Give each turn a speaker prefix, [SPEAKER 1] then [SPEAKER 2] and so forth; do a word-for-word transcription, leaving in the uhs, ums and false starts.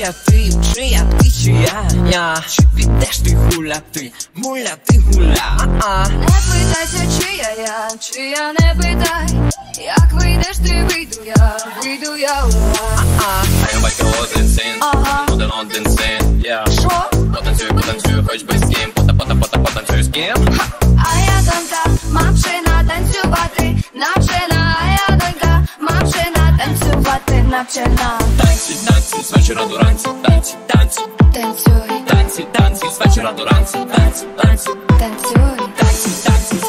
[SPEAKER 1] чия ти, чия ти, чия я. Чи підеш ти гуляти, гуляти, гуля.
[SPEAKER 2] Не питайся, чия я, чия не питай. Як вийдеш ти, вийду я, вийду я, ура.
[SPEAKER 3] А я батько один син, один один син, я.
[SPEAKER 2] Що?
[SPEAKER 3] Потанцюю, потанцюю, хоч би з ким. Пота, пота, пота, потанцюю з ким.
[SPEAKER 2] А я донька, мамчина танцювати, навчена. А я донька, мамчина танцювати, навчена.
[SPEAKER 3] Танці, танці, з вечора до ранці. Танці, танці,
[SPEAKER 2] Танцюй,
[SPEAKER 3] танці, танці, з вечора до ранці. Танці, танці,
[SPEAKER 2] танцюй,
[SPEAKER 3] танці, танці, з